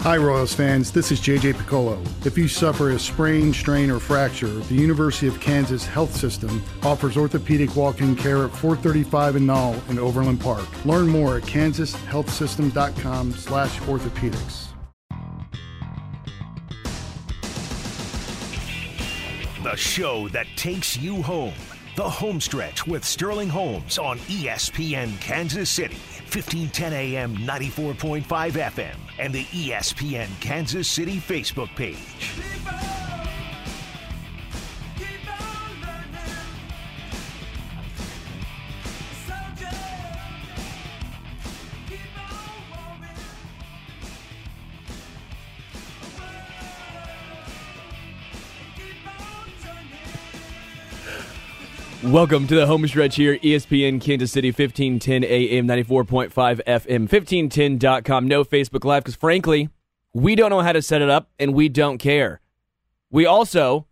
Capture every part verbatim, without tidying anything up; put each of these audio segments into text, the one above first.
Hi, Royals fans. This is J J Piccolo. If you suffer a sprain, strain, or fracture, the University of Kansas Health System offers orthopedic walk-in care at four thirty-five and Knoll in Overland Park. Learn more at kansas health system dot com slash orthopedics. The show that takes you home. The Homestretch with Sterling Holmes on E S P N Kansas City, fifteen ten A M, ninety-four point five F M, and the E S P N Kansas City Facebook page. Welcome to the home stretch here, E S P N Kansas City, fifteen ten A M, ninety-four point five F M, fifteen ten dot com. No Facebook Live, because frankly, we don't know how to set it up, and we don't care. We also,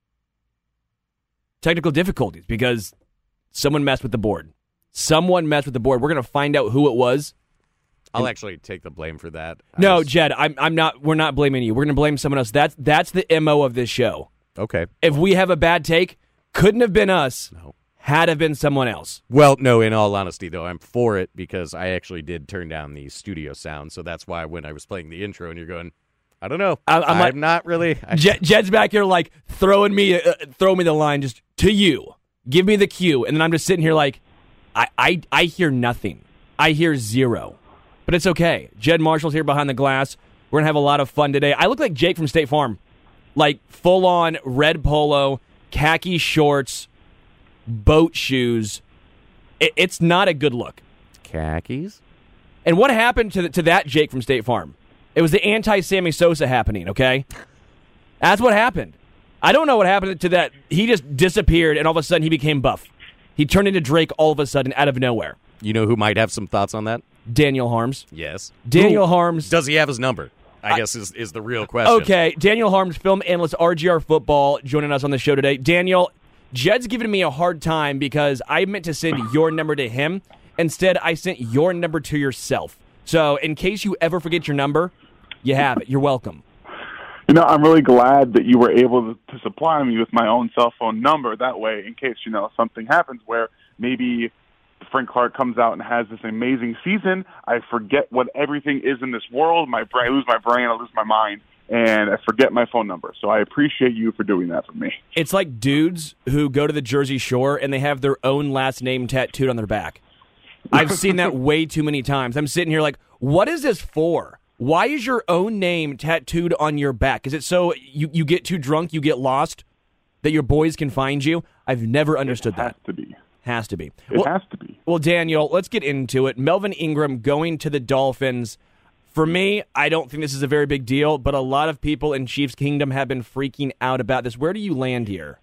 technical difficulties, because someone messed with the board. Someone messed with the board. We're going to find out who it was. I'll actually take the blame for that. I No, was... Jed, I'm, I'm not. We're not blaming you. We're going to blame someone else. That's, that's the M O of this show. Okay. If we have a bad take, couldn't have been us. No. Had have been someone else. Well, no, in all honesty, though, I'm for it because I actually did turn down the studio sound, so that's why when I was playing the intro and you're going, I don't know, I, I'm, I'm like, not really. I... Jed, Jed's back here like throwing me, uh, throw me the line just to you. Give me the cue, and then I'm just sitting here like, I, I, I hear nothing. I hear zero, but it's okay. Jed Marshall's here behind the glass. We're gonna have a lot of fun today. I look like Jake from State Farm, like full on red polo, khaki shorts, boat shoes. It, it's not a good look. Khakis? And what happened to the, to that Jake from State Farm? It was the anti-Sammy Sosa happening, okay? That's what happened. I don't know what happened to that. He just disappeared, and all of a sudden he became buff. He turned into Drake all of a sudden out of nowhere. You know who might have some thoughts on that? Daniel Harms. Yes. Daniel Who? Harms. Does he have his number? I, I guess is, is the real question. Okay, Daniel Harms, film analyst, R G R Football, joining us on the show today. Daniel, Jed's giving me a hard time because I meant to send your number to him. Instead, I sent your number to yourself. So in case you ever forget your number, you have it. You're welcome. You know, I'm really glad that you were able to, to supply me with my own cell phone number. That way, in case, you know, something happens where maybe Frank Clark comes out and has this amazing season, I forget what everything is in this world. My brain, I lose my brain, I lose my mind, and I forget my phone number. So I appreciate you for doing that for me. It's like dudes who go to the Jersey Shore and they have their own last name tattooed on their back. I've seen that way too many times. I'm sitting here like, what is this for? Why is your own name tattooed on your back? Is it so you, you get too drunk, you get lost, that your boys can find you? I've never understood that. It has to be. Has to be. It well, has to be. Well, Daniel, let's get into it. Melvin Ingram going to the Dolphins. For me, I don't think this is a very big deal, but a lot of people in Chiefs Kingdom have been freaking out about this. Where do you land here?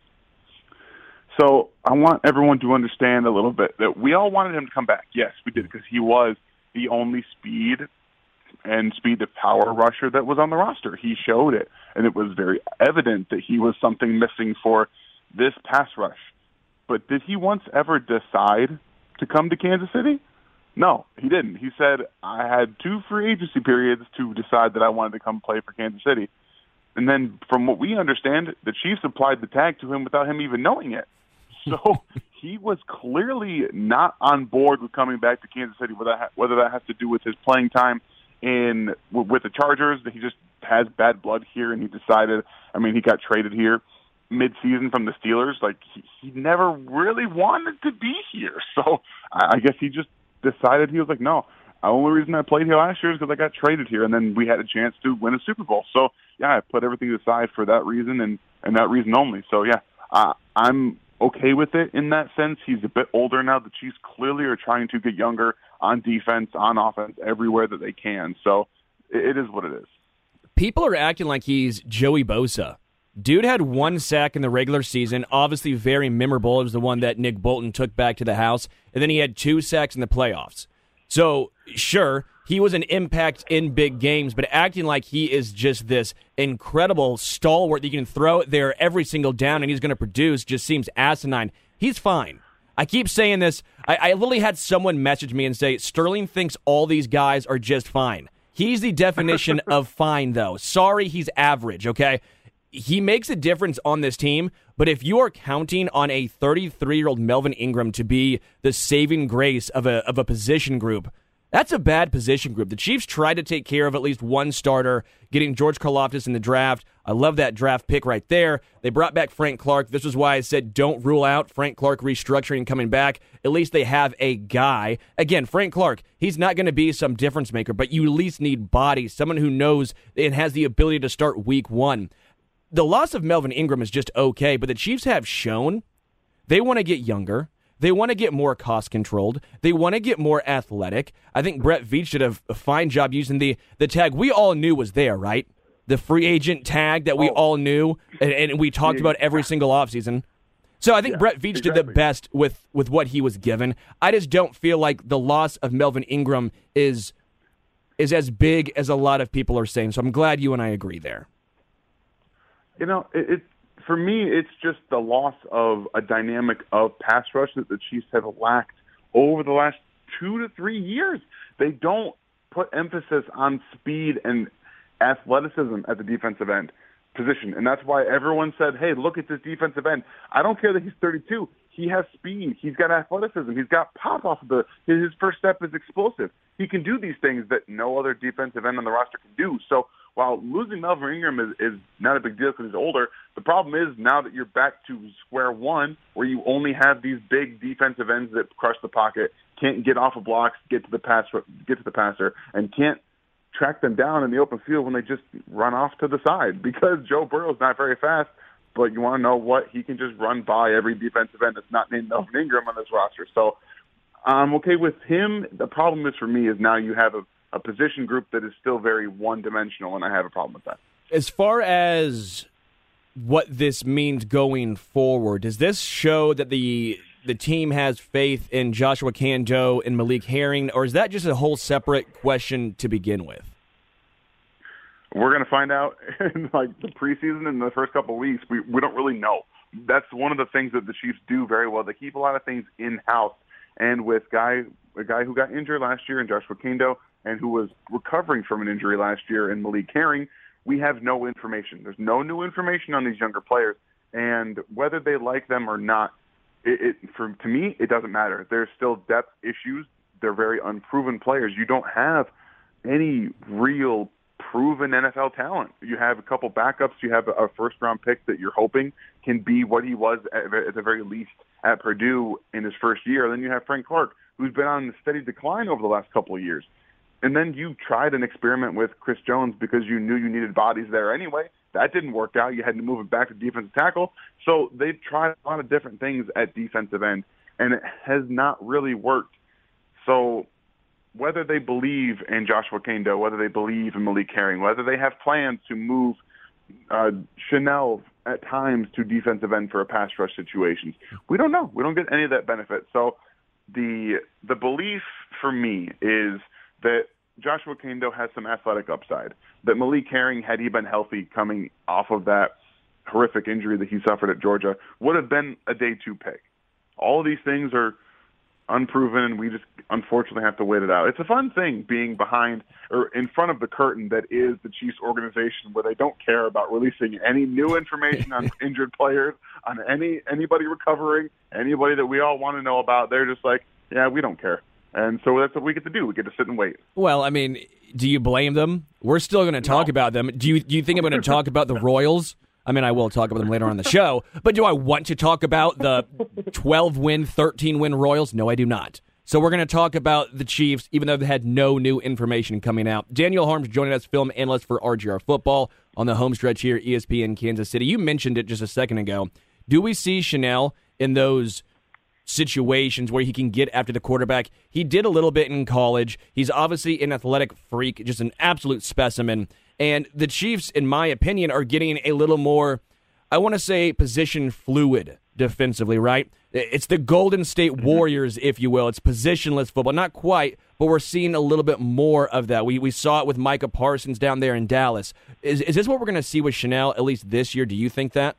So I want everyone to understand a little bit that we all wanted him to come back. Yes, we did, because he was the only speed and speed to power rusher that was on the roster. He showed it, and it was very evident that he was something missing for this pass rush. But did he once ever decide to come to Kansas City? No, he didn't. He said, I had two free agency periods to decide that I wanted to come play for Kansas City. And then from what we understand, the Chiefs applied the tag to him without him even knowing it. So he was clearly not on board with coming back to Kansas City, whether that, whether that has to do with his playing time in with the Chargers, that he just has bad blood here, and he decided, I mean, he got traded here mid-season from the Steelers. Like, he, he never really wanted to be here. So I, I guess he just decided, he was like, no, the only reason I played here last year is because I got traded here, and then we had a chance to win a Super Bowl. So, yeah, I put everything aside for that reason and, and that reason only. So, yeah, uh, I'm okay with it in that sense. He's a bit older now. The Chiefs clearly are trying to get younger on defense, on offense, everywhere that they can. So it, it is what it is. People are acting like he's Joey Bosa. Dude had one sack in the regular season, obviously very memorable. It was the one that Nick Bolton took back to the house. And then he had two sacks in the playoffs. So, sure, he was an impact in big games, but acting like he is just this incredible stalwart that you can throw it there every single down and he's going to produce just seems asinine. He's fine. I keep saying this. I, I literally had someone message me and say, Sterling thinks all these guys are just fine. He's the definition of fine, though. Sorry, he's average, okay? He makes a difference on this team, but if you are counting on a thirty-three-year-old Melvin Ingram to be the saving grace of a of a position group, that's a bad position group. The Chiefs tried to take care of at least one starter, getting George Karlaftis in the draft. I love that draft pick right there. They brought back Frank Clark. This is why I said don't rule out Frank Clark restructuring and coming back. At least they have a guy. Again, Frank Clark, he's not going to be some difference maker, but you at least need body, someone who knows and has the ability to start week one. The loss of Melvin Ingram is just okay, but the Chiefs have shown they want to get younger. They want to get more cost-controlled. They want to get more athletic. I think Brett Veach did a, a fine job using the, the tag we all knew was there, right? The free agent tag that we oh. all knew, and, and we talked yeah. about every single offseason. So I think yeah, Brett Veach exactly. did the best with, with what he was given. I just don't feel like the loss of Melvin Ingram is is as big as a lot of people are saying. So I'm glad you and I agree there. You know, it, it for me, it's just the loss of a dynamic of pass rush that the Chiefs have lacked over the last two to three years. They don't put emphasis on speed and athleticism at the defensive end position, and that's why everyone said, hey, look at this defensive end. I don't care that he's thirty-two. He has speed. He's got athleticism. He's got pop off of the – his first step is explosive. He can do these things that no other defensive end on the roster can do. So while losing Melvin Ingram is, is not a big deal because he's older, the problem is now that you're back to square one where you only have these big defensive ends that crush the pocket, can't get off of blocks, get to the pass, get to the passer, and can't track them down in the open field when they just run off to the side because Joe Burrow's not very fast, but you want to know what? He can just run by every defensive end that's not named Melvin Ingram on this roster. So I'm okay with him. The problem is for me is now you have a, a position group that is still very one-dimensional, and I have a problem with that. As far as what this means going forward, does this show that the the team has faith in Joshua Kando and Malik Herring, or is that just a whole separate question to begin with? We're going to find out in like the preseason in the first couple of weeks. We we don't really know. That's one of the things that the Chiefs do very well. They keep a lot of things in-house. And with guy a guy who got injured last year in Joshua Kando and who was recovering from an injury last year in Malik Herring, we have no information. There's no new information on these younger players. And whether they like them or not, It, it, for to me, it doesn't matter. There's still depth issues. They're very unproven players. You don't have any real proven N F L talent. You have a couple backups. You have a first-round pick that you're hoping can be what he was at, at the very least at Purdue in his first year. Then you have Frank Clark, who's been on a steady decline over the last couple of years. And then you tried an experiment with Chris Jones because you knew you needed bodies there anyway. That didn't work out. You had to move it back to defensive tackle. So they've tried a lot of different things at defensive end, and it has not really worked. So whether they believe in Joshua Kando, whether they believe in Malik Herring, whether they have plans to move uh, Chanel at times to defensive end for a pass rush situations, we don't know. We don't get any of that benefit. So the the belief for me is that Joshua Kando has some athletic upside, that Malik Herring, had he been healthy coming off of that horrific injury that he suffered at Georgia, would have been a day two pick. All of these things are unproven, and we just unfortunately have to wait it out. It's a fun thing being behind or in front of the curtain that is the Chiefs organization, where they don't care about releasing any new information on injured players, on any anybody recovering, anybody that we all want to know about. They're just like, yeah, we don't care. And so that's what we get to do. We get to sit and wait. Well, I mean, do you blame them? We're still going to talk no. about them. Do you do you think I'm going to talk about the Royals? I mean, I will talk about them later on in the show. But do I want to talk about the twelve-win, thirteen-win Royals? No, I do not. So we're going to talk about the Chiefs, even though they had no new information coming out. Daniel Harms joining us, film analyst for R G R Football on the home stretch here, E S P N Kansas City. You mentioned it just a second ago. Do we see Chanel in those situations where he can get after the quarterback? He did a little bit in college. He's obviously an athletic freak, just an absolute specimen. And the Chiefs, in my opinion, are getting a little more, I want to say, position fluid defensively, right? It's the Golden State Warriors, if you will. It's positionless football. Not quite, but we're seeing a little bit more of that. We we saw it with Micah Parsons down there in Dallas. Is, is this what we're going to see with Chanel, at least this year? Do you think that?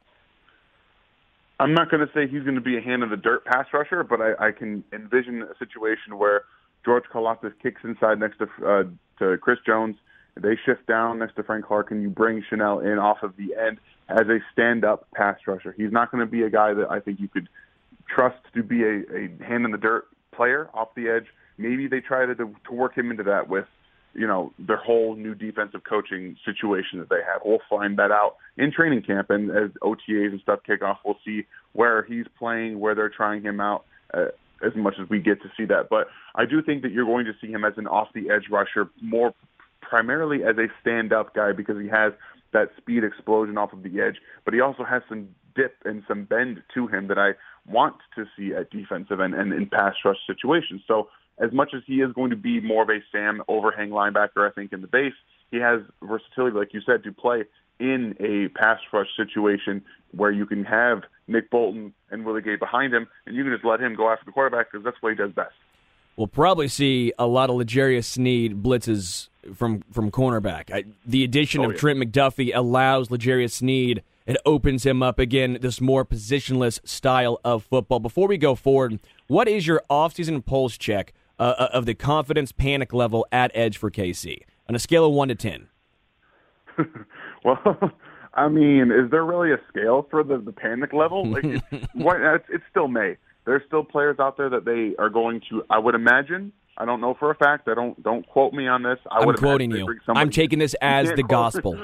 I'm not going to say he's going to be a hand-in-the-dirt pass rusher, but I, I can envision a situation where George Karlaftis kicks inside next to uh, to Chris Jones. they shift down next to Frank Clark and you bring Chanel in off of the end as a stand-up pass rusher. He's not going to be a guy that I think you could trust to be a, a hand-in-the-dirt player off the edge. Maybe they try to, to work him into that with, you know, their whole new defensive coaching situation that they have. We'll find that out in training camp, and as O T As and stuff kick off, we'll see where he's playing, where they're trying him out, uh, as much as we get to see that. But I do think that you're going to see him as an off-the-edge rusher, more primarily as a stand-up guy because he has that speed explosion off of the edge, but he also has some dip and some bend to him that I want to see at defensive and, and in pass rush situations. So as much as he is going to be more of a Sam overhang linebacker, I think, in the base, he has versatility, like you said, to play in a pass rush situation where you can have Nick Bolton and Willie Gay behind him, and you can just let him go after the quarterback because that's what he does best. We'll probably see a lot of L'Jarius Sneed blitzes from, from cornerback. I, the addition oh, of yeah. Trent McDuffie allows L'Jarius Sneed, it opens him up again, this more positionless style of football. Before we go forward, what is your offseason pulse check uh, of the confidence panic level at edge for K C on a scale of one to ten? Well, I mean, is there really a scale for the, the panic level? Like, it's, what, it's, it's still May. There's still players out there that they are going to, I would imagine, I don't know for a fact, I don't don't quote me on this. I I'm would quoting you. I'm taking this as the gospel.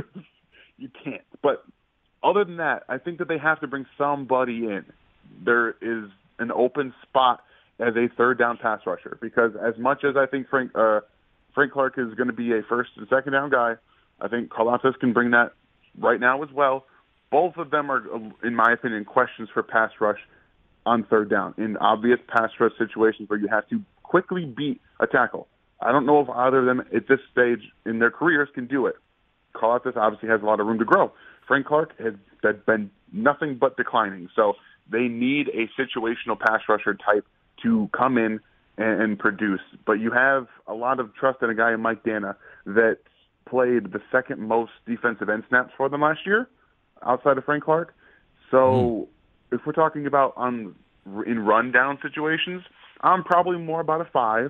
You can't. But other than that, I think that they have to bring somebody in. There is an open spot as a third down pass rusher because as much as I think Frank uh, Frank Clark is going to be a first and second down guy, I think Karlaftis can bring that right now as well. Both of them are, in my opinion, questions for pass rush on third down in obvious pass rush situations where you have to quickly beat a tackle. I don't know if either of them at this stage in their careers can do it. Karlaftis obviously has a lot of room to grow. Frank Clark has been nothing but declining, so they need a situational pass rusher type to come in and, and produce. But you have a lot of trust in a guy in Mike Dana that played the second most defensive end snaps for them last year, outside of Frank Clark. So mm. if we're talking about on in run-down situations, I'm probably more about a five.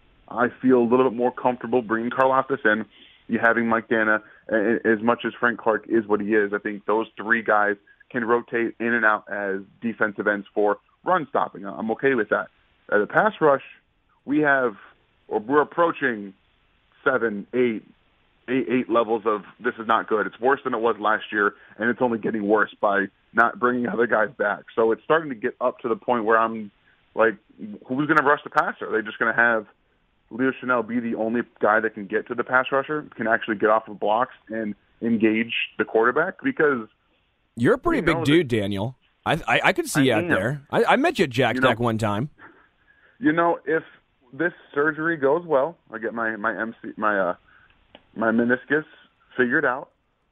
I feel a little bit more comfortable bringing Karlaftis in. You having Mike Dana, as much as Frank Clark is what he is, I think those three guys can rotate in and out as defensive ends for run stopping. I'm okay with that. At the pass rush, we have, or we're approaching seven, eight, eight, eight levels of this is not good. It's worse than it was last year, and it's only getting worse by not bringing other guys back. So it's starting to get up to the point where I'm like, who's going to rush the passer? Are they just going to have Leo Chanel be the only guy that can get to the pass rusher, can actually get off of blocks and engage the quarterback? Because you're a pretty big know, dude, Daniel. I I, I could see I you out am. there. I, I met you at Jack Stack one time. You know, if this surgery goes well, I get my my M C my uh my meniscus figured out,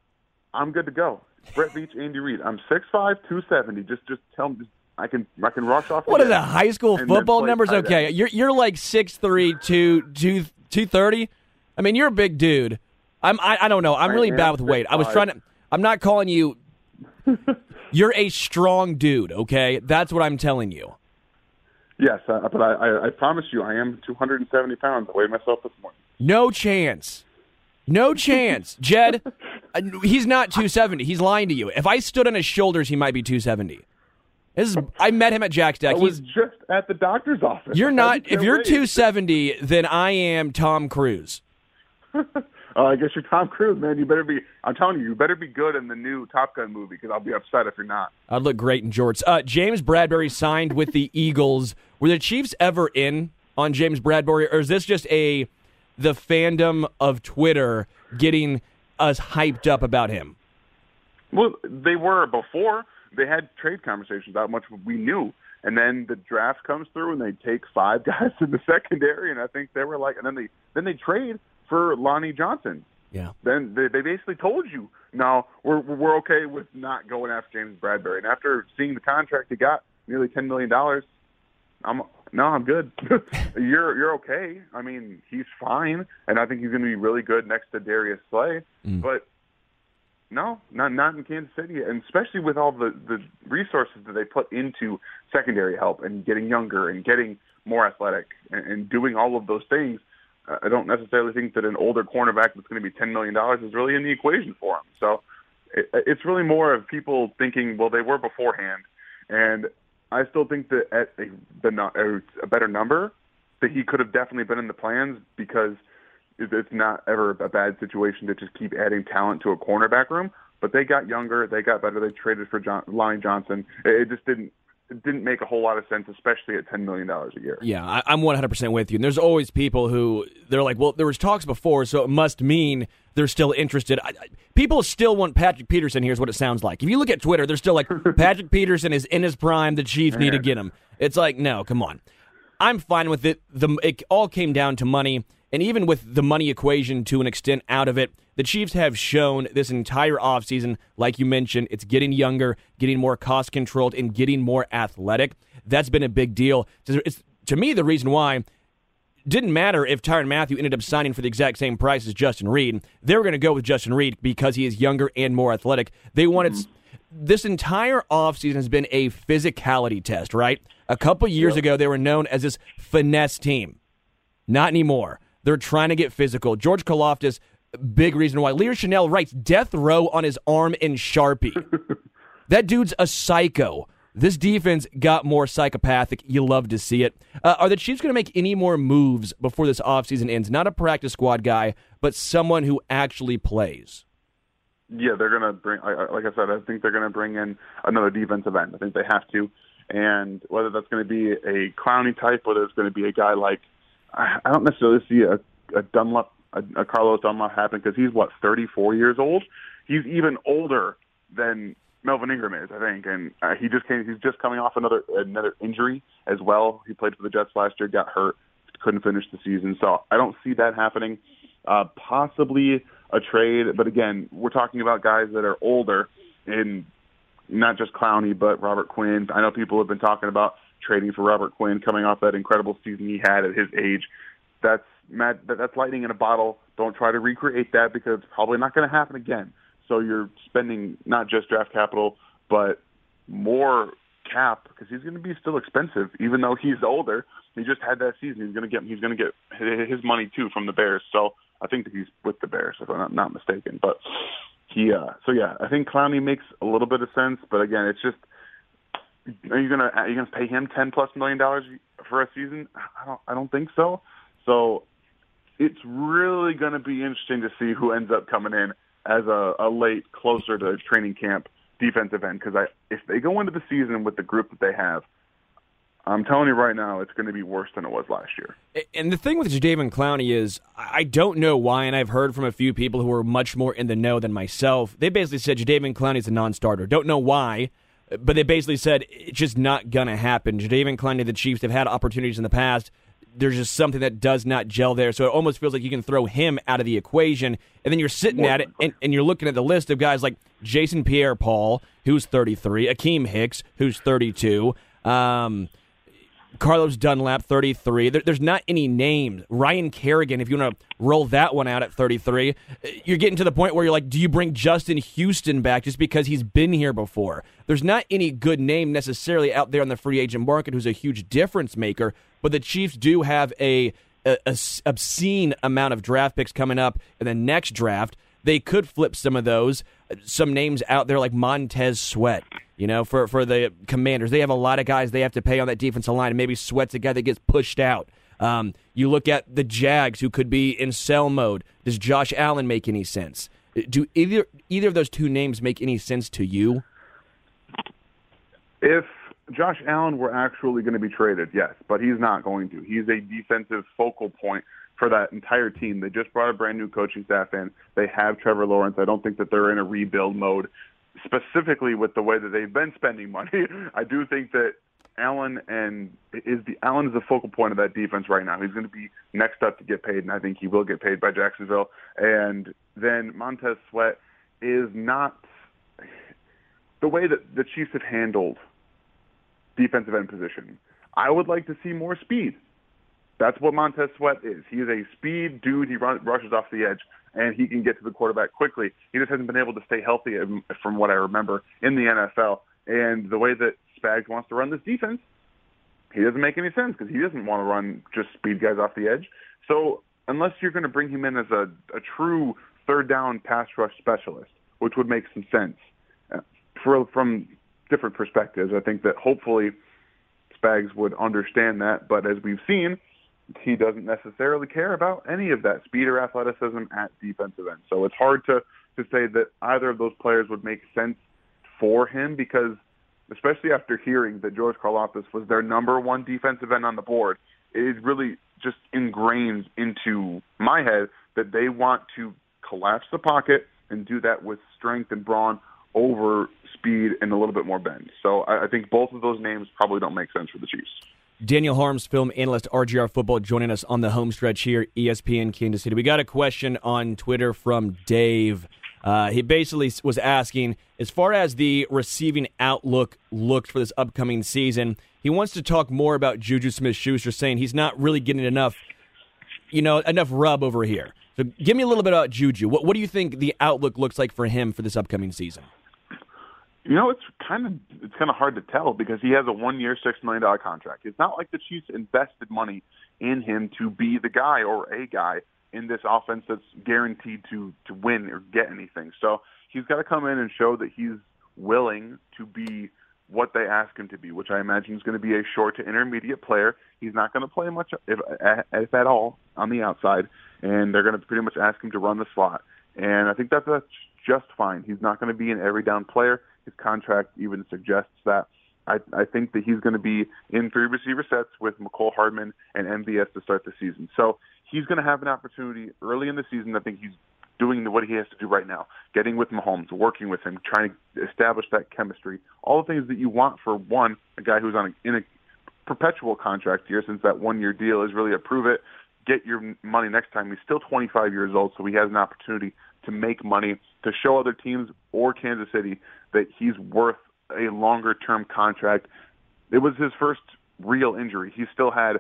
I'm good to go. Brett Veach, Andy Reid. I'm six five, two seventy. Just just tell me. I can I can rush off. What are the high school football numbers? Okay, end. you're you're like six three, two two two thirty. I mean, you're a big dude. I'm I, I don't know. I'm really bad with weight. I was trying to. I'm not calling you. You're a strong dude. Okay, that's what I'm telling you. Yes, uh, but I, I I promise you, I am two hundred seventy pounds. I weighed myself this morning. No chance. No chance, Jed. uh, he's not two seventy. He's lying to you. If I stood on his shoulders, he might be two seventy. This is, I met him at Jack Stack. I was He's just at the doctor's office. You're not. If you're two seventy, then I am Tom Cruise. uh, I guess you're Tom Cruise, man. You better be. I'm telling you, you better be good in the new Top Gun movie because I'll be upset if you're not. I'd look great in jorts. Uh, James Bradbury signed with the Eagles. Were the Chiefs ever in on James Bradbury, or is this just a the fandom of Twitter getting us hyped up about him? Well, they were before. They had trade conversations, how much we knew. And then the draft comes through, and they take five guys in the secondary, and I think they were like, and then they then they trade for Lonnie Johnson. Yeah. Then they, they basically told you, no, we're we're okay with not going after James Bradbury. And after seeing the contract he got, nearly ten million dollars, I'm no, I'm good. you're you're okay. I mean, he's fine, and I think he's going to be really good next to Darius Slay. Mm. But no, not not in Kansas City, and especially with all the, the resources that they put into secondary help and getting younger and getting more athletic and, and doing all of those things. I don't necessarily think that an older cornerback that's going to be ten million dollars is really in the equation for him. So it, it's really more of people thinking, well, they were beforehand. And I still think that at a, the, a better number, that he could have definitely been in the plans, because it's not ever a bad situation to just keep adding talent to a cornerback room. But they got younger, they got better, they traded for John, Lonnie Johnson. It just didn't it didn't make a whole lot of sense, especially at ten million dollars a year. Yeah, I, I'm one hundred percent with you. And there's always people who, they're like, well, there was talks before, so it must mean they're still interested. I, I, people still want Patrick Peterson. Here's what it sounds like. If you look at Twitter, they're still like, Patrick Peterson is in his prime, the Chiefs need to get him. It's like, no, come on. I'm fine with it. The, it all came down to money. And even with the money equation to an extent out of it, the Chiefs have shown this entire offseason, like you mentioned, it's getting younger, getting more cost-controlled, and getting more athletic. That's been a big deal. It's, to me, the reason why it didn't matter if Tyrann Mathieu ended up signing for the exact same price as Justin Reed. They were going to go with Justin Reed because he is younger and more athletic. They wanted... Mm-hmm. This entire offseason has been a physicality test, right? A couple years yep. ago, they were known as this finesse team. Not anymore. They're trying to get physical. George Karlaftis, big reason why. Lear Chanel writes death row on his arm in Sharpie. That dude's a psycho. This defense got more psychopathic. You love to see it. Uh, are the Chiefs going to make any more moves before this offseason ends? Not a practice squad guy, but someone who actually plays. Yeah, they're going to bring, like I said, I think they're going to bring in another defensive end. I think they have to. And whether that's going to be a Clowney type, whether it's going to be a guy like, I don't necessarily see a, a Dunlap, a, a Carlos Dunlap happen, because he's, what, thirty-four years old? He's even older than Melvin Ingram is, I think. And uh, he just came, he's just coming off another another injury as well. He played for the Jets last year, got hurt, couldn't finish the season. So I don't see that happening. Uh, possibly a trade, but again, we're talking about guys that are older, in not just Clowney, but Robert Quinn. I know people have been talking about trading for Robert Quinn, coming off that incredible season he had at his age. That's mad, that's lightning in a bottle. Don't try to recreate that, because it's probably not going to happen again. So you're spending not just draft capital, but more cap, because he's going to be still expensive, even though he's older. He just had that season. He's going to get he's going to get his money too from the Bears. So I think that he's with the Bears, if I'm not, not mistaken. But he, uh, so yeah, I think Clowney makes a little bit of sense. But again, it's just, are you gonna are you gonna pay him ten plus million dollars for a season? I don't I don't think so. So it's really going to be interesting to see who ends up coming in as a, a late, closer to training camp defensive end. Because I if they go into the season with the group that they have, I'm telling you right now, it's going to be worse than it was last year. And the thing with Jadeveon Clowney is, I don't know why, and I've heard from a few people who are much more in the know than myself. They basically said Jadeveon Clowney is a non-starter. Don't know why, but they basically said it's just not going to happen. Jadeveon Clowney, the Chiefs, they've had opportunities in the past. There's just something that does not gel there, so it almost feels like you can throw him out of the equation, and then you're sitting at it, and, and you're looking at the list of guys like Jason Pierre-Paul, who's thirty-three, Akeem Hicks, who's thirty-two, um... Carlos Dunlap, thirty-three. There, there's not any names. Ryan Kerrigan, if you want to roll that one out at thirty-three, you're getting to the point where you're like, do you bring Justin Houston back just because he's been here before? There's not any good name necessarily out there on the free agent market who's a huge difference maker, but the Chiefs do have a, a, a obscene amount of draft picks coming up in the next draft. They could flip some of those. Some names out there like Montez Sweat. You know, for, for the Commanders, they have a lot of guys they have to pay on that defensive line, and maybe Sweat's a guy that gets pushed out. Um, you look at the Jags, who could be in sell mode. Does Josh Allen make any sense? Do either either of those two names make any sense to you? If Josh Allen were actually going to be traded, yes, but he's not going to. He's a defensive focal point for that entire team. They just brought a brand new coaching staff in. They have Trevor Lawrence. I don't think that they're in a rebuild mode. Specifically with the way that they've been spending money, I do think that Allen and is the Allen is the focal point of that defense right now. He's going to be next up to get paid, and I think he will get paid by Jacksonville. And then Montez Sweat is not the way that the Chiefs have handled defensive end position. I would like to see more speed. That's what Montez Sweat is. He is a speed dude. He run, rushes off the edge, and he can get to the quarterback quickly. He just hasn't been able to stay healthy, from what I remember, in the N F L. And the way that Spags wants to run this defense, he doesn't make any sense, because he doesn't want to run just speed guys off the edge. So unless you're going to bring him in as a, a true third down pass rush specialist, which would make some sense uh, for, from different perspectives. I think that hopefully Spags would understand that, but as we've seen, he doesn't necessarily care about any of that speed or athleticism at defensive end. So it's hard to, to say that either of those players would make sense for him, because especially after hearing that George Karlaftis was their number one defensive end on the board, it really just ingrains into my head that they want to collapse the pocket and do that with strength and brawn over speed and a little bit more bend. So I, I think both of those names probably don't make sense for the Chiefs. Daniel Harms, film analyst, R G R Football, joining us on the home stretch here, E S P N Kansas City. We got a question on Twitter from Dave. Uh, he basically was asking, as far as the receiving outlook looked for this upcoming season, he wants to talk more about Juju Smith-Schuster, saying he's not really getting enough, you know, enough rub over here. So give me a little bit about Juju. What, what do you think the outlook looks like for him for this upcoming season? You know, it's kind of it's kind of hard to tell because he has a one-year, six million dollars contract. It's not like the Chiefs invested money in him to be the guy or a guy in this offense that's guaranteed to, to win or get anything. So he's got to come in and show that he's willing to be what they ask him to be, which I imagine is going to be a short to intermediate player. He's not going to play much, if, if at all, on the outside, and they're going to pretty much ask him to run the slot. And I think that's, that's just fine. He's not going to be an every down player. His contract even suggests that. I, I think that he's going to be in three receiver sets with McCole Hardman and M V S to start the season. So he's going to have an opportunity early in the season. I think he's doing what he has to do right now, getting with Mahomes, working with him, trying to establish that chemistry, all the things that you want for, one, a guy who's on a, in a perpetual contract here, since that one-year deal is really a prove it, get your money next time. He's still twenty-five years old, so he has an opportunity to make money, to show other teams or Kansas City that he's worth a longer-term contract. It was his first real injury. He still had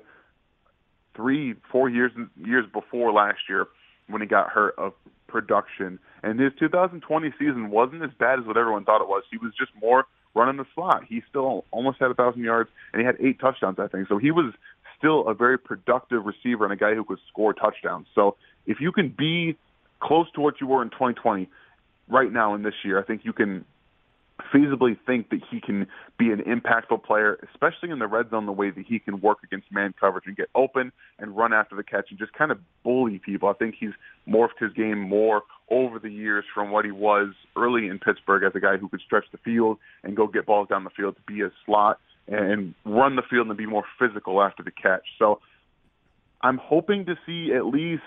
three, four years years before last year when he got hurt of production. And his two thousand twenty season wasn't as bad as what everyone thought it was. He was just more running the slot. He still almost had one thousand yards, and he had eight touchdowns, I think. So he was still a very productive receiver and a guy who could score touchdowns. So if you can be close to what you were in twenty twenty right now in this year, I think you can feasibly think that he can be an impactful player, especially in the red zone, the way that he can work against man coverage and get open and run after the catch and just kind of bully people. I think he's morphed his game more over the years from what he was early in Pittsburgh as a guy who could stretch the field and go get balls down the field to be a slot and run the field and be more physical after the catch. So I'm hoping to see at least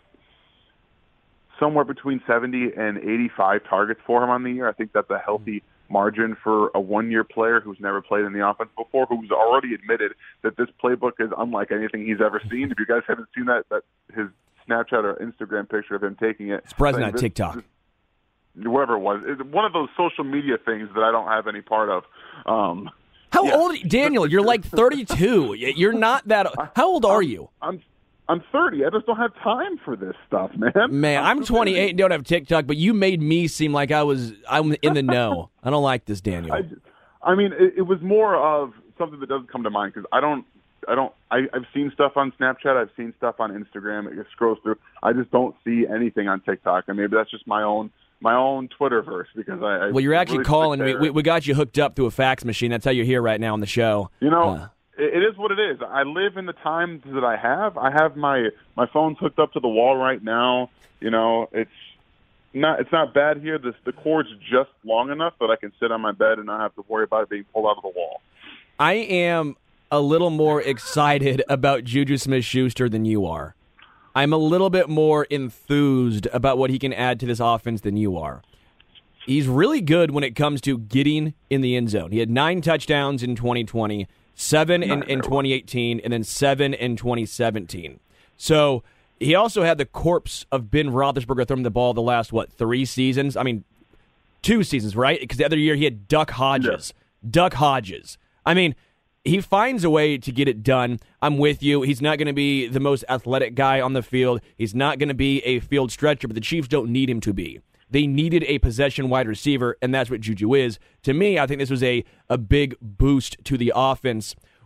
somewhere between seventy and eighty-five targets for him on the year. I think that's a healthy margin for a one-year player who's never played in the offense before, who's already admitted that this playbook is unlike anything he's ever seen. If you guys haven't seen that, that his Snapchat or Instagram picture of him taking it. It's probably not TikTok. This, whoever it was. It's one of those social media things that I don't have any part of. Um, how yeah. old, Daniel? You're like thirty-two. You're not that. How old are you? I'm I'm thirty. I just don't have time for this stuff, man. Man, I'm, I'm twenty-eight and don't have TikTok, but you made me seem like I was I'm in the know. I don't like this, Daniel. I, I mean, it, it was more of something that doesn't come to mind because I don't, I don't, I, I've seen stuff on Snapchat. I've seen stuff on Instagram. It scrolls through. I just don't see anything on TikTok, and maybe that's just my own my own Twitterverse because I. I well, you're actually really calling me. We, we got you hooked up through a fax machine. That's how you're here right now on the show. You know. Uh, It is what it is. I live in the times that I have. I have my my phone's hooked up to the wall right now. You know, it's not it's not bad here. The the cord's just long enough that I can sit on my bed and not have to worry about it being pulled out of the wall. I am a little more excited about Juju Smith-Schuster than you are. I'm a little bit more enthused about what he can add to this offense than you are. He's really good when it comes to getting in the end zone. He had nine touchdowns in twenty twenty. Seven in, in twenty eighteen, and then seven in twenty seventeen. So he also had the corpse of Ben Roethlisberger throwing the ball the last, what, three seasons? I mean, two seasons, right? Because the other year he had Duck Hodges. Yeah. Duck Hodges. I mean, he finds a way to get it done. I'm with you. He's not going to be the most athletic guy on the field. He's not going to be a field stretcher, but the Chiefs don't need him to be. They needed a possession wide receiver, and that's what Juju is. To me, I think this was a, a big boost to the offense.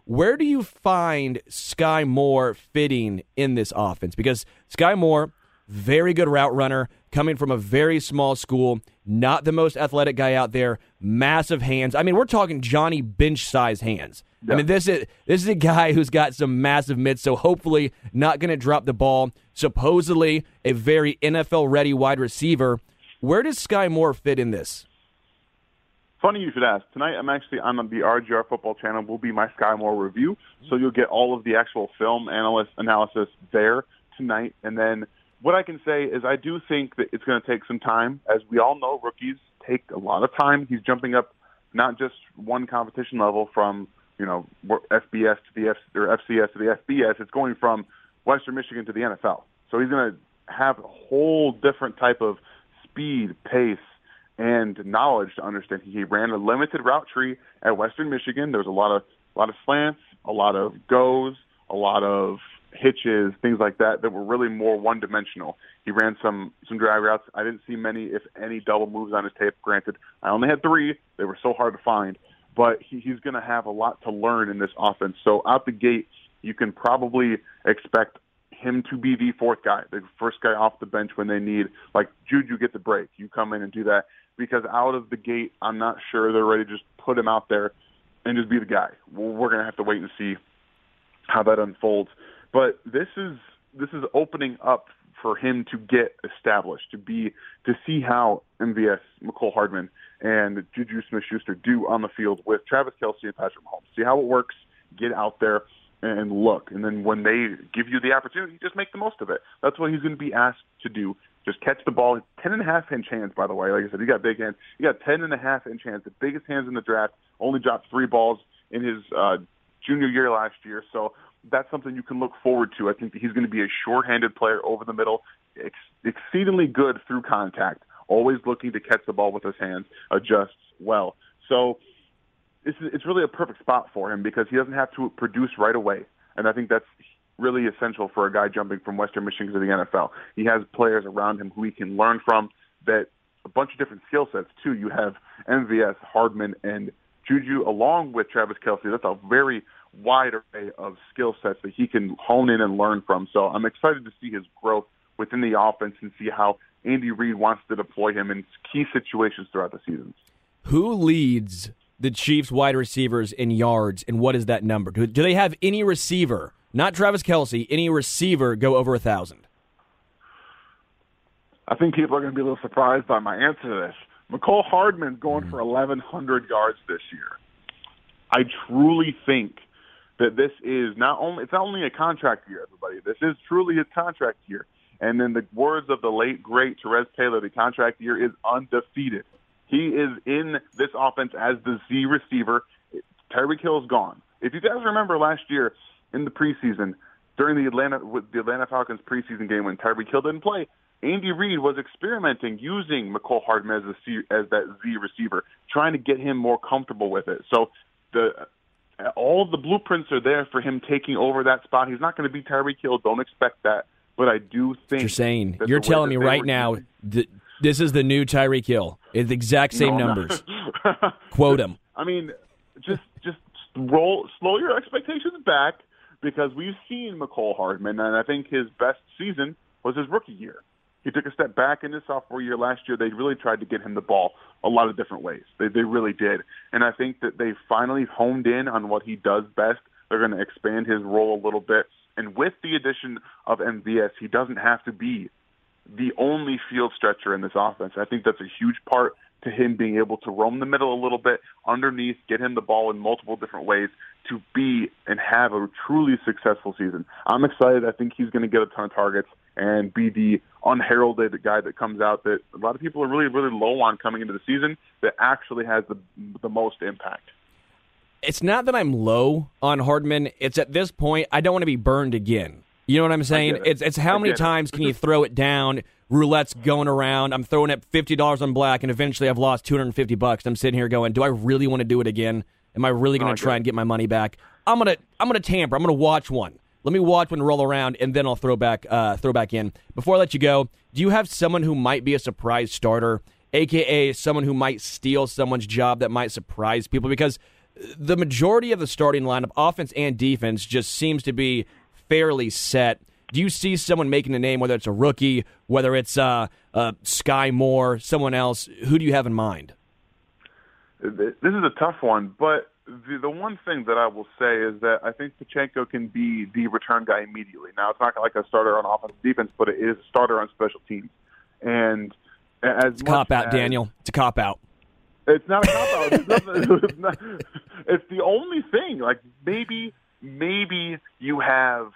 Where do you find Sky Moore fitting in this offense? Because Sky Moore, very good route runner, coming from a very small school, not the most athletic guy out there, massive hands. I mean, we're talking Johnny Bench-sized hands. Yeah. I mean, this is this is a guy who's got some massive mitts, so hopefully not going to drop the ball. Supposedly a very N F L-ready wide receiver. Where does Sky Moore fit in this? Funny you should ask. Tonight I'm actually on the R G R Football Channel. Will be my Sky Moore review, so you'll get all of the actual film analyst analysis there tonight. And then what I can say is I do think that it's going to take some time. As we all know, rookies take a lot of time. He's jumping up not just one competition level from, you know, F B S to the F, or F C S to the F B S. It's going from Western Michigan to the N F L. So he's going to have a whole different type of speed, pace, and knowledge to understand. He ran a limited route tree at Western Michigan. There was a lot of a lot of slants, a lot of goes, a lot of hitches, things like that that were really more one-dimensional. He ran some some drag routes. I didn't see many, if any, double moves on his tape. Granted, I only had three. They were so hard to find. But he, he's going to have a lot to learn in this offense. So out the gate, you can probably expect him to be the fourth guy, the first guy off the bench when they need, like Juju gets a break. You come in and do that. Because out of the gate, I'm not sure they're ready to just put him out there and just be the guy. We're going to have to wait and see how that unfolds. But this is this is opening up for him to get established, to be to see how M V S, Mecole Hardman, and Juju Smith-Schuster do on the field with Travis Kelce and Patrick Mahomes. See how it works, get out there and look. And then when they give you the opportunity, just make the most of it. That's what he's going to be asked to do. Just catch the ball. ten and a half inch hands, by the way. Like I said, he got big hands. He got ten and a half inch hands, the biggest hands in the draft. Only dropped three balls in his uh, junior year last year. So that's something you can look forward to. I think that he's going to be a sure-handed player over the middle, ex- exceedingly good through contact, always looking to catch the ball with his hands, adjusts well. So it's, it's really a perfect spot for him because he doesn't have to produce right away. And I think that's really essential for a guy jumping from Western Michigan to the N F L. He has players around him who he can learn from, that a bunch of different skill sets, too. You have M V S, Hardman, and Juju, along with Travis Kelce. That's a very wide array of skill sets that he can hone in and learn from. So I'm excited to see his growth within the offense and see how Andy Reid wants to deploy him in key situations throughout the season. Who leads the Chiefs wide receivers in yards, and what is that number? Do, do they have any receiver, not Travis Kelce, any receiver go over one thousand? I think people are going to be a little surprised by my answer to this. Mecole Hardman's going mm. for eleven hundred yards this year. I truly think that this is not only, it's not only a contract year, everybody. This is truly his contract year. And in the words of the late, great Terez Paylor, the contract year is undefeated. He is in this offense as the Z receiver. Tyreek Hill's gone. If you guys remember last year in the preseason, during the Atlanta with the Atlanta Falcons preseason game when Tyreek Hill didn't play, Andy Reid was experimenting using Mecole Hardman as, a C, as that Z receiver, trying to get him more comfortable with it. So the all of the blueprints are there for him taking over that spot. He's not going to be Tyreek Hill. Don't expect that. But I do think... You're saying, you're telling me right now th- this is the new Tyreek Hill. It's the exact same no, numbers. Quote him. I mean, just just roll, slow your expectations back because we've seen Mecole Hardman, and I think his best season was his rookie year. He took a step back in his sophomore year last year. They really tried to get him the ball a lot of different ways. They they really did. And I think that they finally honed in on what he does best. They're going to expand his role a little bit. And with the addition of M V S, he doesn't have to be the only field stretcher in this offense. I think that's a huge part to him being able to roam the middle a little bit, underneath, get him the ball in multiple different ways to be and have a truly successful season. I'm excited. I think he's going to get a ton of targets and be the unheralded guy that comes out that a lot of people are really, really low on coming into the season that actually has the the most impact. It's not that I'm low on Hardman. It's at this point, I don't want to be burned again. You know what I'm saying? It. It's it's how I many times can you throw it down? Roulette's going around. I'm throwing at fifty dollars on black, and eventually I've lost two hundred fifty bucks. I'm sitting here going, do I really want to do it again? Am I really going to try and get my money back? I'm gonna I'm gonna tamper. I'm gonna watch one. Let me watch one roll around, and then I'll throw back uh, throw back in. Before I let you go, do you have someone who might be a surprise starter, a k a someone who might steal someone's job that might surprise people? Because the majority of the starting lineup, offense and defense, just seems to be fairly set. Do you see someone making a name, whether it's a rookie, whether it's uh, uh, Sky Moore, someone else? Who do you have in mind? This is a tough one, but the, the one thing that I will say is that I think Pacheco can be the return guy immediately. Now, it's not like a starter on offense and defense, but it is a starter on special teams. And as it's a cop-out, Daniel. It's a cop-out. It's not a cop-out. It's, nothing, it's, not, it's the only thing. Like, maybe, maybe you have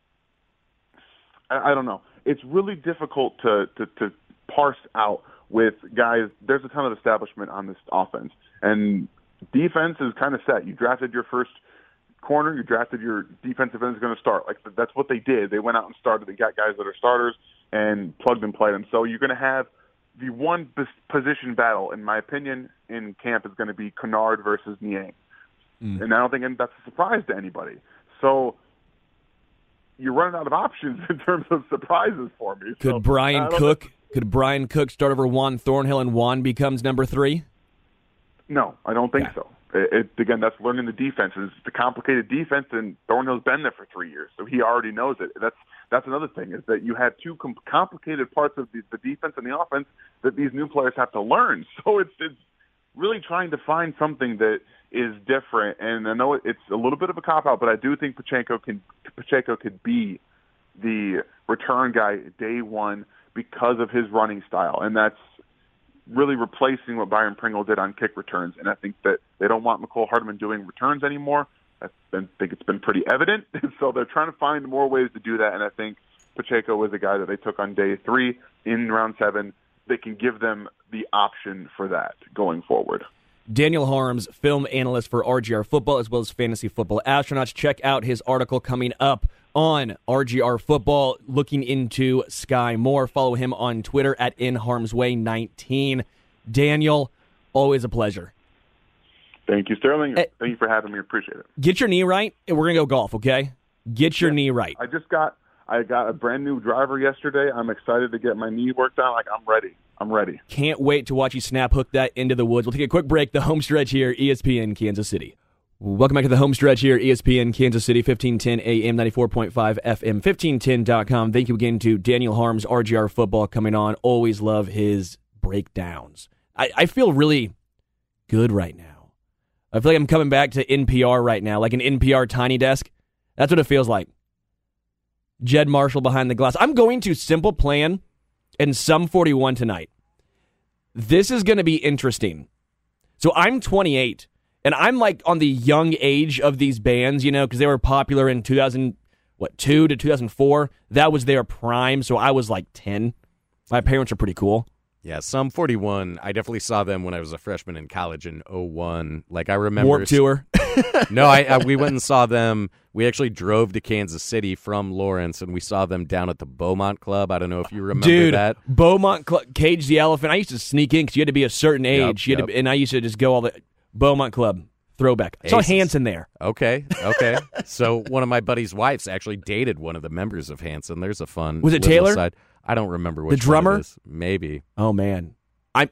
– I don't know. It's really difficult to, to, to parse out with guys. There's a ton of establishment on this offense. And defense is kind of set. You drafted your first corner. You drafted your defensive end is going to start. Like, that's what they did. They went out and started. They got guys that are starters and plugged and played them. So you're going to have the one position battle, in my opinion, in camp is going to be Kennard versus Niang. Mm. And I don't think that's a surprise to anybody. So you're running out of options in terms of surprises for me. Could so, Brian Cook think, could Brian Cook start over Juan Thornhill and Juan becomes number three? No, I don't think yeah. so. It, it, again, that's learning the defense. It's the complicated defense, and Thornhill's been there for three years, so he already knows it. That's that's another thing, is that you have two com- complicated parts of the, the defense and the offense that these new players have to learn. So it's it's really trying to find something that is different. And I know it's a little bit of a cop-out, but I do think Pacheco can Pacheco could be the return guy day one because of his running style, and that's really replacing what Byron Pringle did on kick returns. And I think that they don't want McCole Hardman doing returns anymore. I think it's been pretty evident. So they're trying to find more ways to do that. And I think Pacheco was a guy that they took on day three in round seven. They can give them the option for that going forward. Daniel Harms, film analyst for R G R Football as well as Fantasy Football Astronauts. Check out his article coming up on R G R Football, looking into Sky Moore. Follow him on Twitter at In Harm's Way nineteen. Daniel, always a pleasure. Thank you, Sterling. Hey, Thank you for having me. Appreciate it. Get your knee right, and we're going to go golf, okay? Get your yeah, knee right. I just got I got a brand new driver yesterday. I'm excited to get my knee worked on. Like, I'm ready. I'm ready. Can't wait to watch you snap hook that into the woods. We'll take a quick break. The home stretch here, E S P N Kansas City. Welcome back to the home stretch here, E S P N Kansas City, fifteen ten A M, ninety-four point five F M, fifteen ten dot com. Thank you again to Daniel Harms, R G R Football, coming on. Always love his breakdowns. I, I feel really good right now. I feel like I'm coming back to N P R right now, like an N P R tiny desk. That's what it feels like. Jed Marshall behind the glass. I'm going to Simple Plan and Sum forty-one tonight. This is going to be interesting. So I'm twenty-eight, and I'm like on the young age of these bands, you know, because they were popular in two thousand, what, two to two thousand four. That was their prime, so I was like ten. My parents are pretty cool. Yeah, Sum forty-one, I definitely saw them when I was a freshman in college in oh one. Like, I remember... Warped Tour. No, I, I we went and saw them. We actually drove to Kansas City from Lawrence, and we saw them down at the Beaumont Club. I don't know if you remember Dude, that. Beaumont Club, Cage the Elephant. I used to sneak in because you had to be a certain age. Yep, you had yep. to, and I used to just go all the... Beaumont Club, throwback. I saw Hanson there. Okay, okay. So one of my buddy's wives actually dated one of the members of Hanson. There's a fun... Was it Taylor? Side. I don't remember which the drummer. One it is. Maybe. Oh man, I'm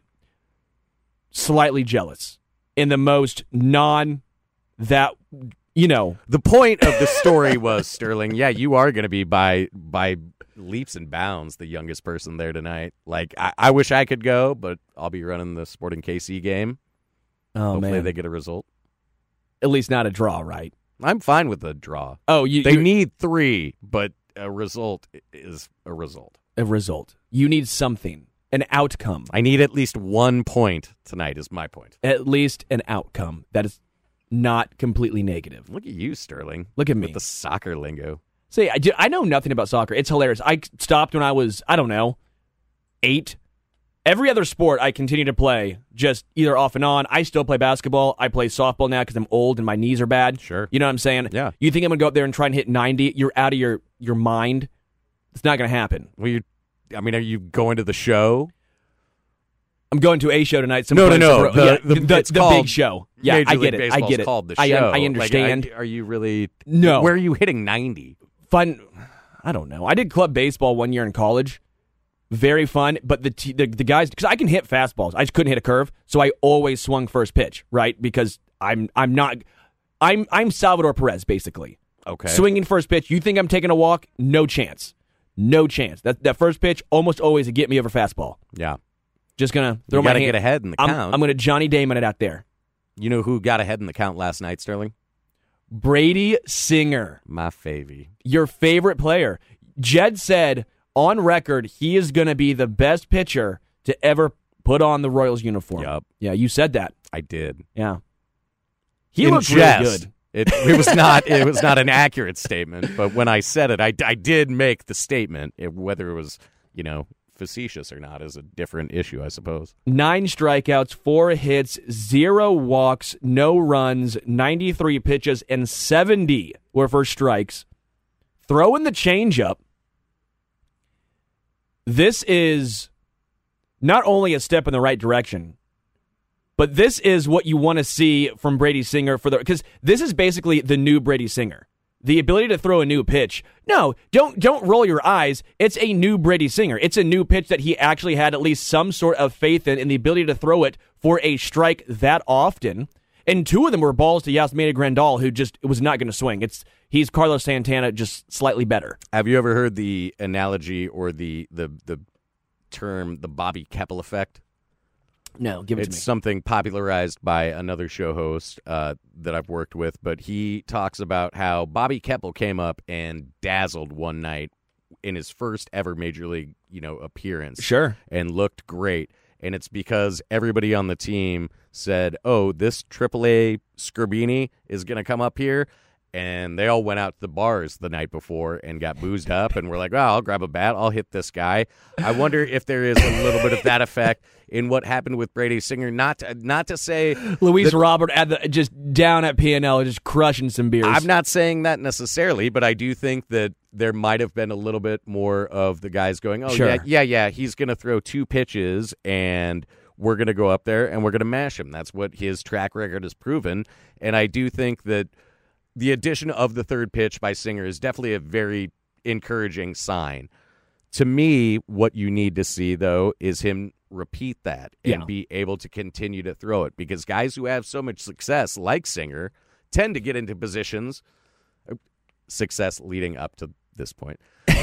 slightly jealous in the most non that you know. The point of the story was, Sterling. Yeah, you are going to be by by leaps and bounds the youngest person there tonight. Like I, I wish I could go, but I'll be running the Sporting K C game. Oh Hopefully man, they get a result. At least not a draw, right? I'm fine with the draw. Oh, you they you, need three, but a result is a result. A result. You need something, an outcome. I need at least one point tonight is my point. At least an outcome that is not completely negative. Look at you, Sterling. Look at me. With the soccer lingo. See, I, I know nothing about soccer. It's hilarious. I stopped when I was, I don't know, eight. Every other sport I continue to play, just either off and on. I still play basketball. I play softball now because I'm old and my knees are bad. Sure. You know what I'm saying? Yeah. You think I'm going to go up there and try and hit ninety? You're out of your, your mind. It's not going to happen. Well, you, I mean, are you going to the show? I'm going to a show tonight. No, no, no. The, yeah, the, the, it's the called big show. Yeah, Major I get League it. Baseball's I get it. Called the I, show. I understand. Like, I, are you really? No. Where are you hitting ninety? Fun. I don't know. I did club baseball one year in college. Very fun, but the t- the, the guys, because I can hit fastballs. I just couldn't hit a curve, so I always swung first pitch, right? Because I'm I'm not I'm I'm Salvador Perez basically. Okay. Swinging first pitch, you think I'm taking a walk? No chance. No chance. That that first pitch almost always a get me over fastball. Yeah. Just gonna throw you my gotta hand. get ahead in the I'm, count. I'm gonna Johnny Damon it out there. You know who got ahead in the count last night, Sterling? Brady Singer, My favy. your favorite player. Jed said on record he is gonna be the best pitcher to ever put on the Royals uniform. Yup. Yeah, you said that. I did. Yeah. He In looked jest. really good. It, it was not. It was not an accurate statement. But when I said it, I, I did make the statement. It, whether it was, you know, facetious or not is a different issue, I suppose. Nine strikeouts, four hits, zero walks, no runs, ninety-three pitches, and seventy were for strikes. Throw in the changeup. This is not only a step in the right direction, but this is what you want to see from Brady Singer for the because this is basically the new Brady Singer. The ability to throw a new pitch. No, don't don't roll your eyes. It's a new Brady Singer. It's a new pitch that he actually had at least some sort of faith in, in the ability to throw it for a strike that often. And two of them were balls to Yasmani Grandal, who just was not going to swing. It's he's Carlos Santana, just slightly better. Have you ever heard the analogy or the the the term the Bobby Keppel effect? No, give it It's to me. something popularized by another show host uh, that I've worked with, but he talks about how Bobby Keppel came up and dazzled one night in his first ever major league, you know, appearance. Sure. And looked great. And it's because everybody on the team said, "Oh, this triple A Scribini is going to come up here." And they all went out to the bars the night before and got boozed up and were like, well, I'll grab a bat. I'll hit this guy. I wonder if there is a little bit of that effect in what happened with Brady Singer. Not to, not to say Luis that, Robert at the, just down at P and L, just crushing some beers. I'm not saying that necessarily, but I do think that there might have been a little bit more of the guys going, oh, Sure. yeah, yeah, yeah, he's going to throw two pitches and we're going to go up there and we're going to mash him. That's what his track record has proven. And I do think that the addition of the third pitch by Singer is definitely a very encouraging sign. To me, what you need to see, though, is him repeat that and Yeah. be able to continue to throw it. Because guys who have so much success, like Singer, tend to get into positions, uh, success leading up to this point,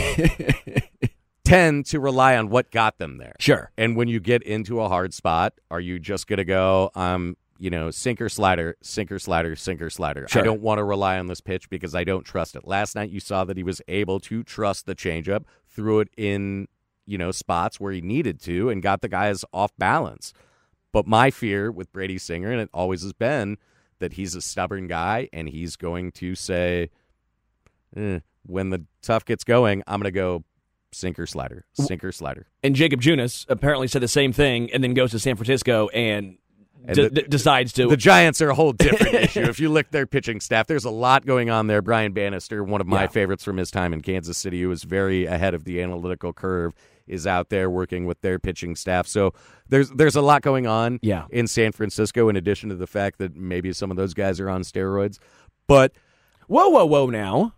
tend to rely on what got them there. Sure. And when you get into a hard spot, are you just going to go, um, you know, sinker, slider, sinker, slider, sinker, slider. Sure. I don't want to rely on this pitch because I don't trust it. Last night you saw that he was able to trust the changeup, threw it in, you know, spots where he needed to and got the guys off balance. But my fear with Brady Singer, and it always has been, that he's a stubborn guy and he's going to say, eh, when the tough gets going, I'm going to go sinker, slider, sinker, slider. And Jacob Junis apparently said the same thing and then goes to San Francisco and, And d- the- d- decides to. The Giants are a whole different issue. If you look at their pitching staff, there's a lot going on there. Brian Bannister, one of my Yeah. favorites from his time in Kansas City, who was very ahead of the analytical curve, is out there working with their pitching staff. So there's there's a lot going on Yeah. in San Francisco, in addition to the fact that maybe some of those guys are on steroids. But Whoa, whoa, whoa! Now,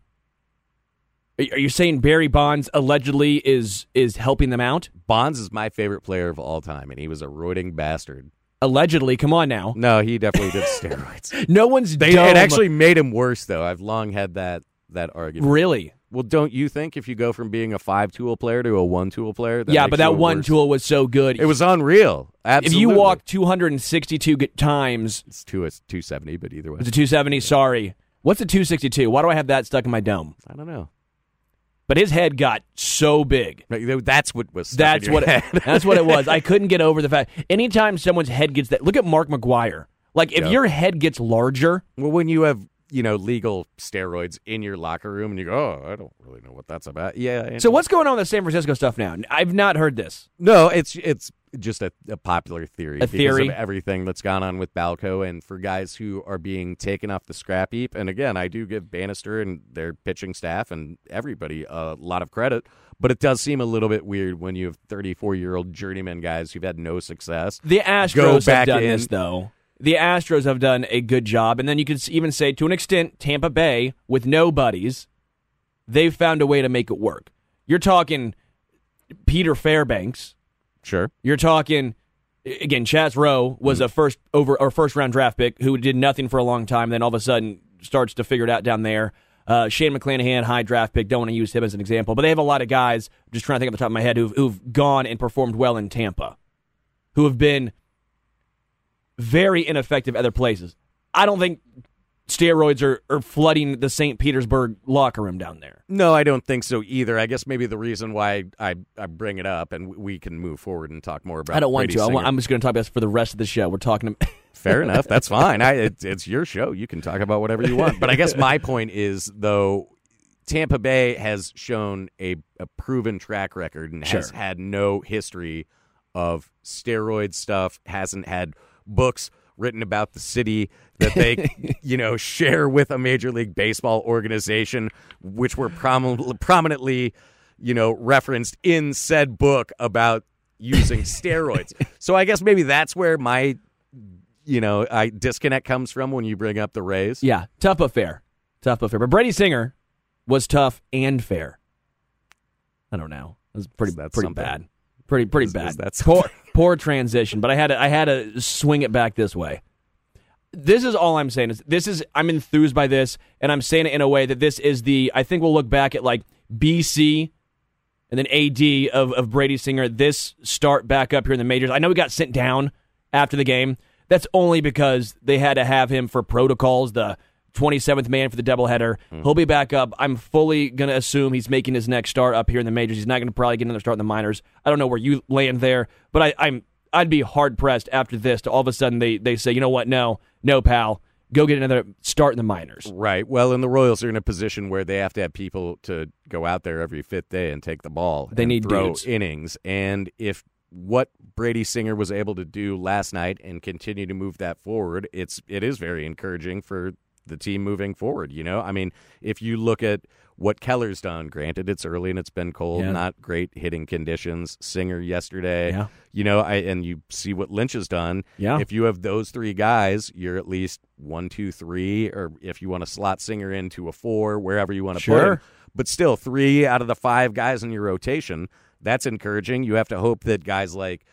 are are you saying Barry Bonds allegedly is is helping them out? Bonds is my favorite player of all time, and he was a roiding bastard. Allegedly, come on now. No, he definitely did steroids. No one's They, dumb. it actually made him worse, though. I've long had that that argument. Really. Well, don't you think if you go from being a five-tool player to a one-tool player? That Yeah, makes but you that a one worse- tool was so good. It was unreal. Absolutely. If you walk two hundred sixty-two g- times, It's two, it's two seventy, but either way. it's a two seventy. Sorry. What's a two sixty-two? Why do I have that stuck in my dome? I don't know. But his head got so big. That's what was stuck That's in your what head. that's what it was. I couldn't get over the fact. Anytime someone's head gets that, look at Mark McGwire. Like if Yep. your head gets larger, Well, when you have, you know, legal steroids in your locker room and you go, oh, I don't really know what that's about. Yeah. so what's going on with the San Francisco stuff now? I've not heard this. No, it's it's just a, a popular theory. A theory? Because of everything that's gone on with Balco and for guys who are being taken off the scrap heap. And again, I do give Bannister and their pitching staff and everybody a lot of credit. But it does seem a little bit weird when you have thirty-four-year-old journeyman guys who've had no success. The Go Astros back have done in. this, though. The Astros have done a good job. And then you could s- even say, to an extent, Tampa Bay, with nobodies, they've found a way to make it work. You're talking Peter Fairbanks. Sure. You're talking again, Chaz Rowe was a first over or first round draft pick who did nothing for a long time, then all of a sudden starts to figure it out down there. Uh, Shane McClanahan, high draft pick. Don't want to use him as an example, but they have a lot of guys. I'm just trying to think off the top of my head who've, who've gone and performed well in Tampa, who have been very ineffective other places. I don't think steroids are, are flooding the Saint Petersburg locker room down there. No, I don't think so either. I guess maybe the reason why I, I bring it up, and we can move forward and talk more about it. I don't want Brady to. I Singer. want, I'm just going to talk about this for the rest of the show. We're talking to... Fair enough. That's fine. I, it's, it's your show. You can talk about whatever you want. But I guess my point is, though, Tampa Bay has shown a, a proven track record and Sure. has had no history of steroid stuff, hasn't had books written about the city that they, you know, share with a Major League Baseball organization, which were prom- prominently, you know, referenced in said book about using steroids. So I guess maybe that's where my, you know, I disconnect comes from when you bring up the Rays. Yeah, tough but fair. Tough but fair. But Brady Singer was tough and fair. I don't know. It was pretty, That's pretty something. bad. Pretty, pretty Is- bad. is that poor, poor transition. But I had to, I had to swing it back this way. This is all I'm saying. Is this is I'm enthused by this, and I'm saying it in a way that this is the. I think we'll look back at like B C and then A D of of Brady Singer. This start back up here in the majors. I know he got sent down after the game. That's only because they had to have him for protocols. The twenty-seventh man for the doubleheader. Mm. He'll be back up. I'm fully going to assume he's making his next start up here in the majors. He's not going to probably get another start in the minors. I don't know where you land there, but I, I'm I'd be hard pressed after this to all of a sudden they they say, you know what, no, no, pal, go get another start in the minors. Right. Well, and the Royals are in a position where they have to have people to go out there every fifth day and take the ball. They and need throw dudes. innings. And if what Brady Singer was able to do last night and continue to move that forward, it's it is very encouraging for the team moving forward. You know, I mean, if you look at what Keller's done, granted it's early and it's been cold, Yeah. not great hitting conditions. Singer yesterday, Yeah. you know, I and you see what Lynch has done. Yeah. If you have those three guys, you're at least one, two, three, or if you want to slot Singer into a four, wherever you want to put Sure. him. But still, three out of the five guys in your rotation, that's encouraging. You have to hope that guys like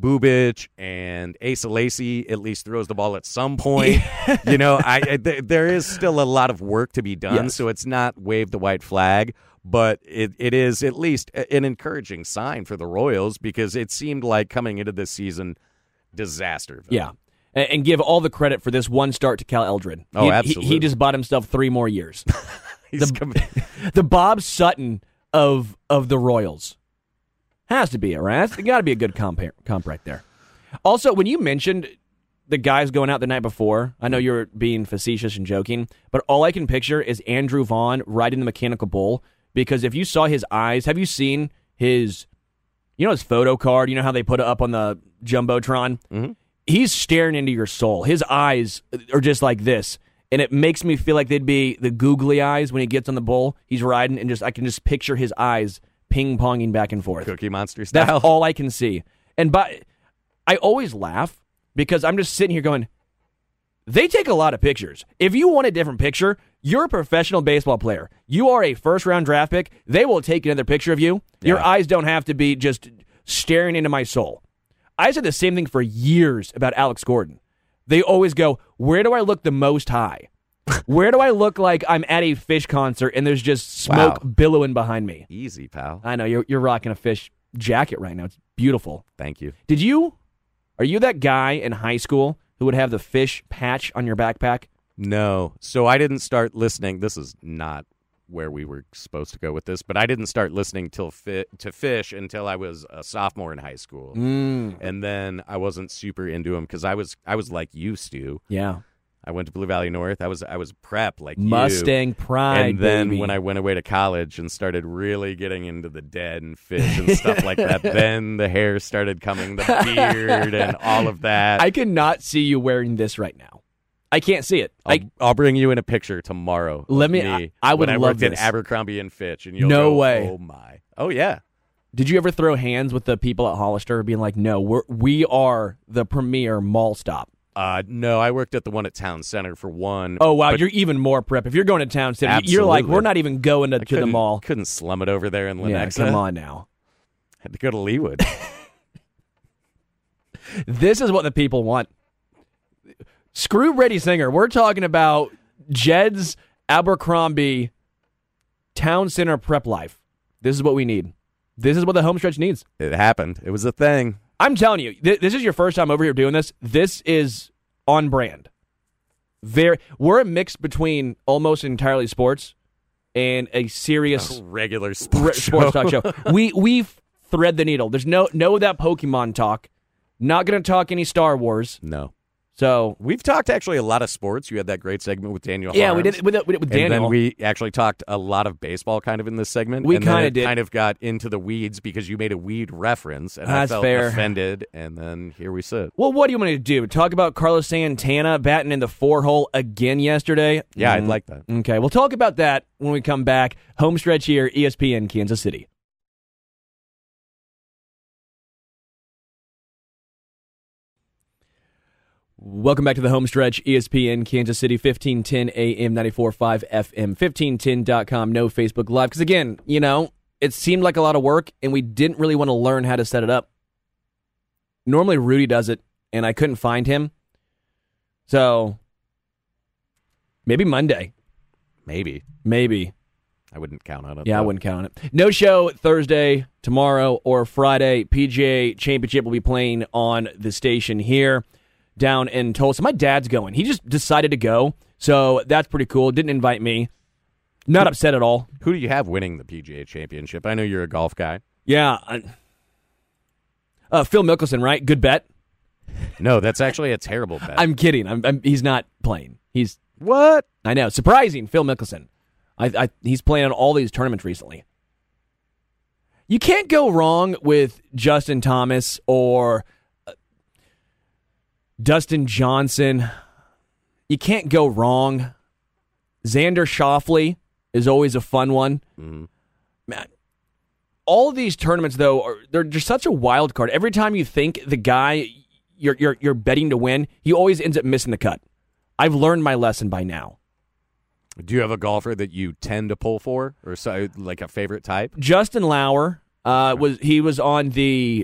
Bubic and Asa Lacy at least throws the ball at some point. you know, I, I th- there is still a lot of work to be done, Yes. so it's not wave the white flag, but it, it is at least a- an encouraging sign for the Royals because it seemed like coming into this season, disaster. Yeah. And, and give all the credit for this one start to Cal Eldred. Oh, He- he, absolutely. He just bought himself three more years. He's the- com- The Bob Sutton of of the Royals. Has to be it, right? It's got to be a good comp, comp right there. Also, when you mentioned the guys going out the night before, I know you're being facetious and joking, but all I can picture is Andrew Vaughn riding the mechanical bull, because if you saw his eyes, have you seen his, you know his photo card? You know how they put it up on the Jumbotron? Mhm. He's staring into your soul. His eyes are just like this. And it makes me feel like they'd be the googly eyes when he gets on the bull. He's riding, and just I can just picture his eyes ping-ponging back and forth. Cookie Monster style. That's all I can see. And by, I always laugh because I'm just sitting here going, they take a lot of pictures. If you want a different picture, you're a professional baseball player. You are a first-round draft pick. They will take another picture of you. Your Yeah. eyes don't have to be just staring into my soul. I said the same thing for years about Alex Gordon. They always go, where do I look the most high? Where do I look like I'm at a Fish concert and there's just smoke Wow. billowing behind me? Easy, pal. I know, you're you're rocking a Fish jacket right now. It's beautiful. Thank you. Did you, are you that guy in high school who would have the Fish patch on your backpack? No. So I didn't start listening. This is not where we were supposed to go with this, but I didn't start listening till fi- to Fish until I was a sophomore in high school. Mm. And then I wasn't super into him because I was I was like you, Stu. Yeah. I went to Blue Valley North. I was I was prep like you. Mustang Pride, And then baby. when I went away to college and started really getting into the Dead and Fish and stuff like that, then the hair started coming, the beard and all of that. I cannot see you wearing this right now. I can't see it. I'll, I, I'll bring you in a picture tomorrow. of Let me- me I- I would when I love worked at this. Abercrombie and Fitch, and you'll No go, way. Oh my! Oh yeah. Did you ever throw hands with the people at Hollister being like, no, we're, we are the premier mall stop? Uh, no, I worked at the one at Town Center for one. Oh, wow, but you're even more prep. If you're going to town city, you're like, Absolutely. we're not even going to, I to the couldn't- mall. Couldn't slum it over there in Yeah, Lenexa. come on now. Had to go to Leawood. This is what the people want. Screw Brady Singer. We're talking about Jed's Abercrombie Town Center Prep Life. This is what we need. This is what the home stretch needs. It happened. It was a thing. I'm telling you, th- this is your first time over here doing this. This is on brand. Very, we're a mix between almost entirely sports and a serious a regular re- sports, sports show. talk show. We we thread the needle. There's no no that Pokemon talk. Not going to talk any Star Wars. No. So We've talked actually a lot of sports. You had that great segment with Daniel yeah, Harms. we did it with, with, with And Daniel. then we actually talked a lot of baseball kind of in this segment. We and then kinda it did. kind of got into the weeds because you made a weed reference, and That's I felt fair. offended, and then here we sit. Well, what do you want me to do? Talk about Carlos Santana batting in the four hole again yesterday? Yeah, Mm. I'd like that. Okay, we'll talk about that when we come back. Home stretch here, E S P N Kansas City. Welcome back to the home stretch, E S P N Kansas City, fifteen ten A M, ninety-four point five F M, fifteen ten dot com, no Facebook Live. Because again, you know, it seemed like a lot of work, and we didn't really want to learn how to set it up. Normally Rudy does it, and I couldn't find him. So, maybe Monday. Maybe. Maybe. I wouldn't count on it. Yeah, I though. wouldn't count on it. No show Thursday, tomorrow, or Friday. P G A Championship will be playing on the station here down in Tulsa. My dad's going. He just decided to go, so that's pretty cool. Didn't invite me. Not upset at all. Who do you have winning the P G A Championship? I know you're a golf guy. Yeah. I, uh, Phil Mickelson, right? Good bet. No, that's actually a terrible bet. I'm kidding. I'm, I'm, he's not playing. He's what? I know. Surprising, Phil Mickelson. I, I, he's playing in all these tournaments recently. You can't go wrong with Justin Thomas or uh, Dustin Johnson. You can't go wrong. Xander Schauffele is always a fun one. Mm-hmm. Man, all of these tournaments, though, are they're just such a wild card. Every time you think the guy you're you're you're betting to win, he always ends up missing the cut. I've learned my lesson by now. Do you have a golfer that you tend to pull for, or so, like a favorite type? Justin Lauer uh, was he was on the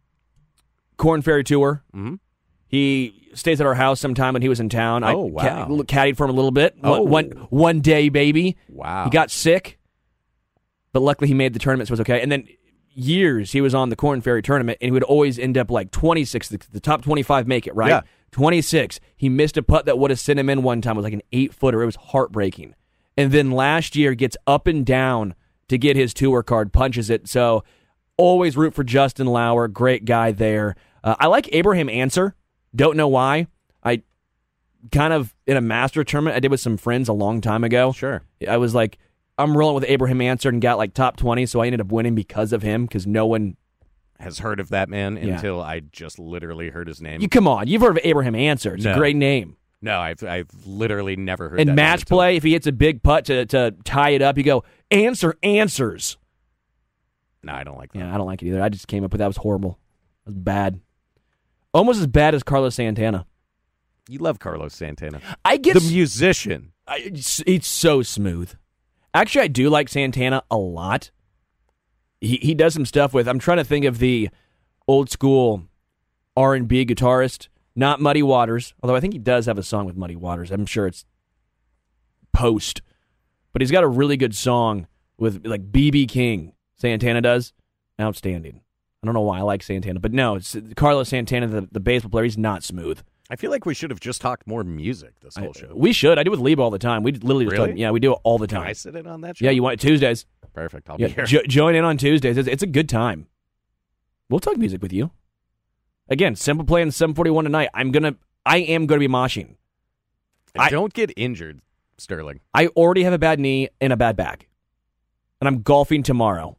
Corn Ferry Tour. Mm-hmm. He stays at our house sometime when he was in town. Oh, I wow. ca- caddied for him a little bit. Oh. One, one, one day, baby. Wow. He got sick, but luckily he made the tournament, so it was okay. And then years he was on the Corn Ferry tournament, and he would always end up like twenty-six. The, the top twenty-five make it, right? Yeah. twenty-six. He missed a putt that would have sent him in one time. It was like an eight-footer. It was heartbreaking. And then last year gets up and down to get his tour card, punches it. So always root for Justin Lauer. Great guy there. Uh, I like Abraham Answer. Don't know why. I kind of, in a master tournament I did with some friends a long time ago. Sure. I was like, I'm rolling with Abraham Answer and got like top twenty, so I ended up winning because of him, because no one has heard of that man Yeah. until I just literally heard his name. You come on, you've heard of Abraham Answer. It's No. a great name. No, I've I've literally never heard. In that match name until- play, if he hits a big putt to to tie it up, you go, Answer answers. No, I don't like that. Yeah, I don't like it either. I just came up with that. It was horrible. It was bad. Almost as bad as Carlos Santana. You love Carlos Santana, I get the musician. I, it's, it's so smooth. Actually, I do like Santana a lot. He he does some stuff with. I'm trying to think of the old school R and B guitarist, not Muddy Waters. Although I think he does have a song with Muddy Waters. I'm sure it's Post, but he's got a really good song with like B B King. Santana does outstanding. I don't know why I like Santana, but no, it's Carlos Santana, the, the baseball player. He's not smooth. I feel like we should have just talked more music this whole I- show. we should. I do with Lieb all the time. We literally just Really? talk, yeah, we do it all the Can time. I sit in on that show? Yeah, you want Tuesdays? Perfect. I'll Yeah, be here. jo- join in on Tuesdays. It's, it's a good time. We'll talk music with you. Again, Simple playing seven forty-one tonight. I'm gonna, I am gonna be moshing. And I- don't get injured, Sterling. I already have a bad knee and a bad back, and I'm golfing tomorrow.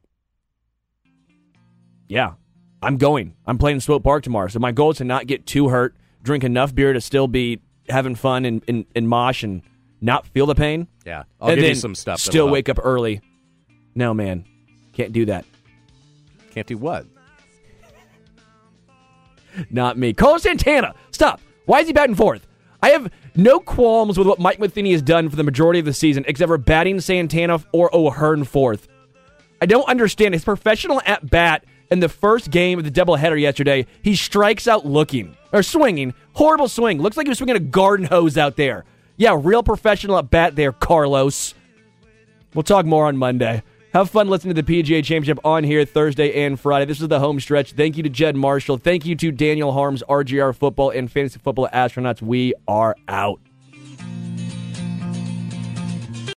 Yeah, I'm going. I'm playing in Swope Park tomorrow. So my goal is to not get too hurt, drink enough beer to still be having fun and, and, and mosh and not feel the pain. Yeah, I'll and give then you some stuff. that'll Still help. wake up early. No, man. Can't do that. Can't do what? Not me. Carlos Santana, stop. Why is he batting fourth? I have no qualms with what Mike Matheny has done for the majority of the season, except for batting Santana or O'Hearn fourth. I don't understand. His professional at bat in the first game of the doubleheader yesterday, he strikes out looking, or swinging. Horrible swing. Looks like he was swinging a garden hose out there. Yeah, real professional at bat there, Carlos. We'll talk more on Monday. Have fun listening to the P G A Championship on here Thursday and Friday. This is the home stretch. Thank you to Jed Marshall. Thank you to Daniel Harms, R G R Football and Fantasy Football Astronauts. We are out.